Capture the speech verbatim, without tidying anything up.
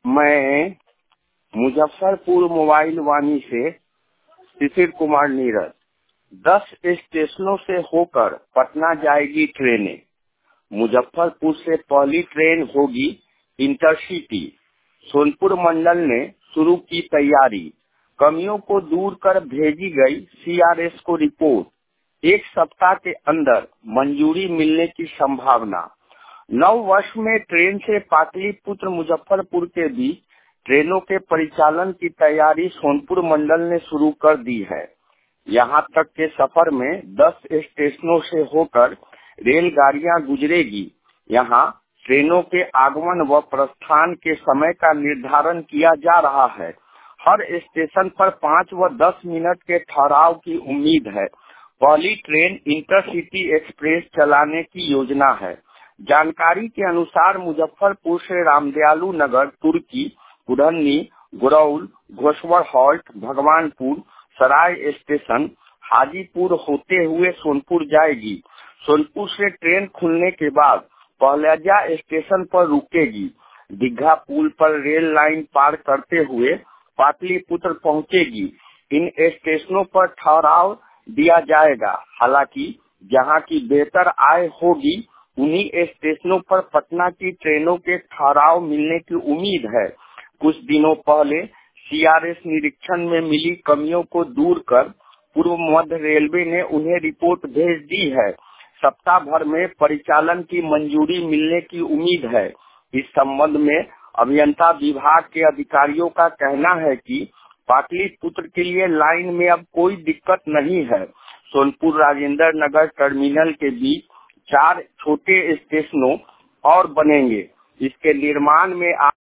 मैं मुजफ्फरपुर मोबाइल वाणी से शिशिर कुमार नीरज। दस स्टेशनों से होकर पटना जाएगी ट्रेनें। मुजफ्फरपुर से पहली ट्रेन होगी इंटरसिटी। सोनपुर मंडल ने शुरू की तैयारी। कमियों को दूर कर भेजी गई सीआरएस को रिपोर्ट। एक सप्ताह के अंदर मंजूरी मिलने की संभावना। नव वर्ष में ट्रेन से पाटलिपुत्र मुजफ्फरपुर के बीच ट्रेनों के परिचालन की तैयारी सोनपुर मंडल ने शुरू कर दी है। यहां तक के सफर में दस स्टेशनों से होकर रेलगाड़ियां गुजरेगी। यहां ट्रेनों के आगमन व प्रस्थान के समय का निर्धारण किया जा रहा है। हर स्टेशन पर पाँच व दस मिनट के ठहराव की उम्मीद है। पहली ट्रेन इंटरसिटी एक्सप्रेस चलाने की योजना है। जानकारी के अनुसार मुजफ्फरपुर से रामदयालु नगर, तुर्की, कुढ़नी, गुरौल, घोसवर हॉल्ट, भगवानपुर, सराय स्टेशन, हाजीपुर होते हुए सोनपुर जाएगी। सोनपुर से ट्रेन खुलने के बाद पहलजा स्टेशन पर रुकेगी। दीघा पुल पर रेल लाइन पार करते हुए पाटलिपुत्र पहुंचेगी। इन स्टेशनों पर ठहराव दिया जाएगा। हालांकि जहां की बेहतर आय होगी उन्हीं स्टेशनों पर पटना की ट्रेनों के ठहराव मिलने की उम्मीद है। कुछ दिनों पहले सीआरएस निरीक्षण में मिली कमियों को दूर कर पूर्व मध्य रेलवे ने उन्हें रिपोर्ट भेज दी है। सप्ताह भर में परिचालन की मंजूरी मिलने की उम्मीद है। इस संबंध में अभियंता विभाग के अधिकारियों का कहना है कि पाटलिपुत्र के लिए लाइन में अब कोई दिक्कत नहीं है। सोनपुर राजेंद्र नगर टर्मिनल के बीच चार छोटे स्टेशनों और बनेंगे। इसके निर्माण में